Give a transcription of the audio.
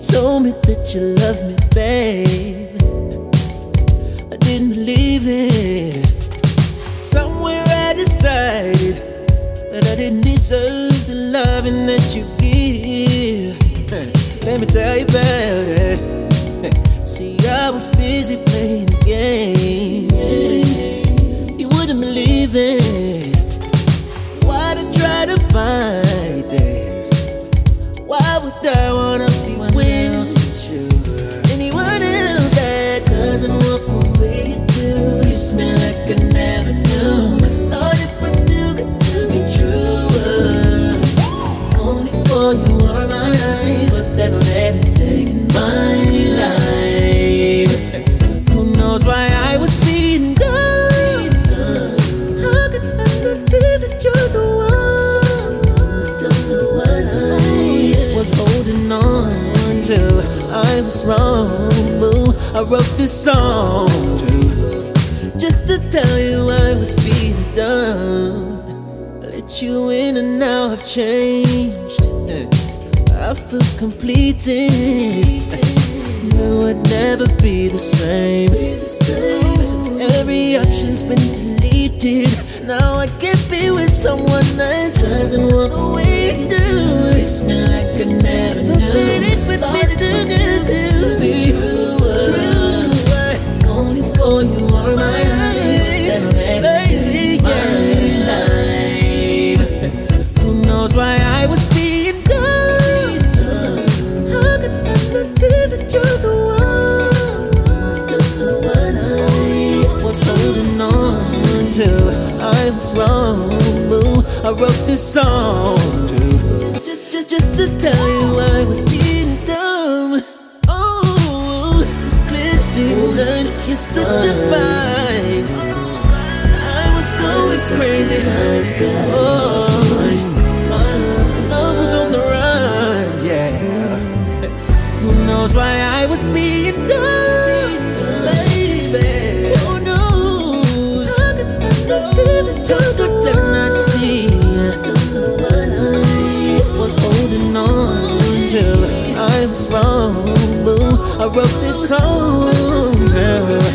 told me that you love me, babe. I didn't believe it. Somewhere I decided that I didn't deserve the loving that you give. Let me tell you about it. See, I was busy playing a game. You wouldn't believe it. Why'd I try to fight this? Why would I wanna be with you? Anyone else that doesn't walk the way you do? Kiss me like I never knew. Thought it was too good to be true. Only for you are my eyes, but that on everything in my life. Who knows why I was being done? How could I not see that you're the one? Don't know what I was holding on to. I was wrong, boo. I wrote this song just to tell you I was being done. I let you in and now I've changed. I feel completed. Knew I'd never be the same. Every option's been deleted. Now I can't be with someone that doesn't want the way you do. Kiss me like I never knew. Thought it was too good to be true. Only for you are my eyes, and on everything in my life. Who knows why I was being done? How could I not see that you're the one? Don't know what I was holding on to. I was wrong, boo. I wrote this song just to tell you I was being dumb. Oh, it's clear to see that you're such a fight. I was going crazy. Oh, my love was on the run, yeah. Who knows why I was being done, baby? Who knows? How could I not see that you're the one? Was holding on to. I was wrong, boo. I wrote this song.